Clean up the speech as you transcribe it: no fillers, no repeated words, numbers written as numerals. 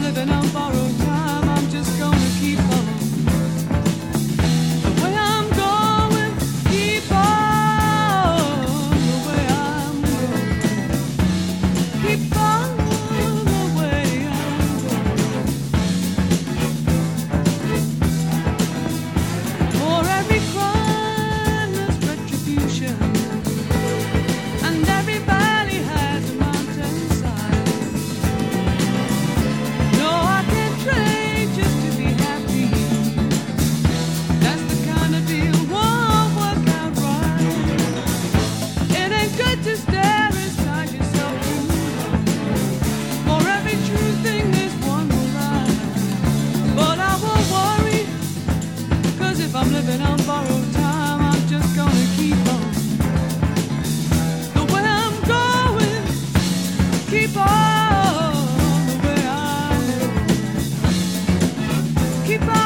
living on borrowed time, I'm just gonna keep on. The way I'm going, keep on. The way I'm going, keep on. The way I'm going. For every crime there's retribution, and every valley has a mountainside. No, I can't trade just to be happy. That's the kind of deal won't work out right. It ain't good to stare inside yourself too long. For every true thing there's one more lie. But I won't worry, 'cause if I'm living on borrowed time, I'm just gonna keep on. The way I'm going, keep on. The way I'm going, keep on.